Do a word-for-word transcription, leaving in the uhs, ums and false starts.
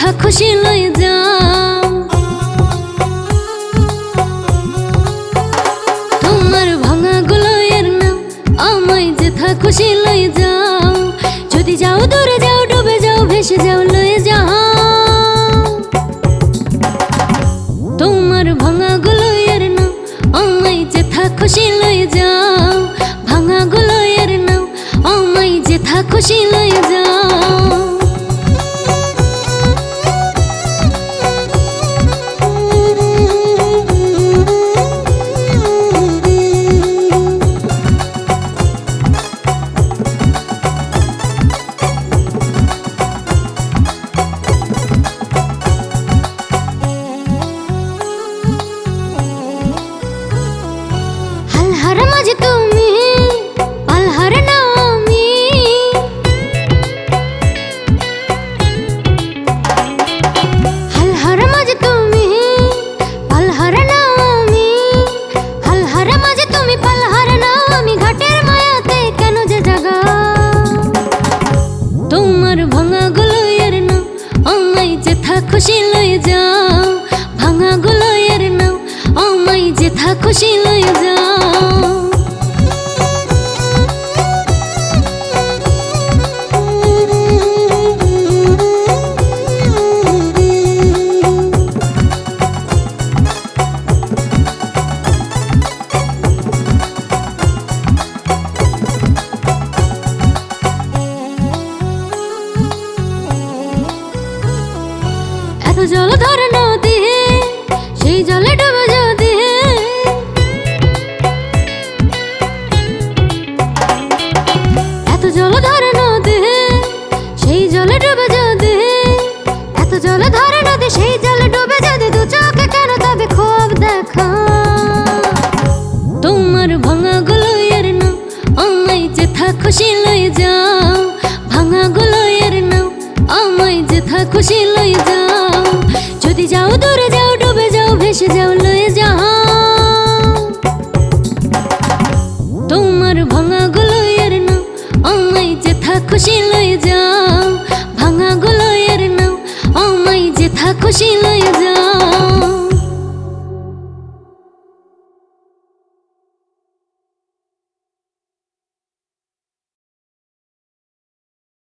যেথা খুশি লয়ে যাও। তোমার ভাঙা গুলোয়ের নাও আমায় যেথা খুশি লয়ে যাও। যদি যাও দূরে যাও ডুবে যাও ভেসে যাও লয়ে যাও। তোমার ভাঙা গুলোয়ের নাও আমায় যেথা খুশি লয়ে যাও। ভাঙা গুলোয়ের নাও আমায় যেথা খুশি লয়ে যাও। হালহারা মাঝে তুমি পালহারে নাও আমি। হালহারা মাঝে তুমি পালহারে নাও আমি। হালহারা মাঝে তুমি পালহারে নাও আমি। ঘাটের মায়াতে কেন যে জাগা। তোমার ভাঙা গুলোয়ের নাও আমায় যেথা খুশি লয়ে যাও। ভাঙা গুলোয়ের নাও আমায় যেথা খুশি লয়ে যাও। এত জল ধরে নদী সেই জলে ডুবে যদি। এত জল ধরে নদী সেই জলে ডুবে যদি। এত জল ধরে নদী সেই জলে ডুবে যদি। দু চোখে কেন তবে খুব দেখা। তোমার ভাঙা গুলোয়ের নাও আমায় যেথা খুশি লয়ে যাও। ভাঙা গুলোয়ের নাও আমায় যেথা খুশি লয়ে যাও। যদি যাও দূরে যাও ডুবে যাও ভেসে যাও লয়ে যাও। তোমার ভাঙা গুলোয়ের নাও আমায় যেথা খুশি লয়ে যাও। ভাঙা গুলোয়ের নাও আমায় যেথা খুশি লয়ে যাও।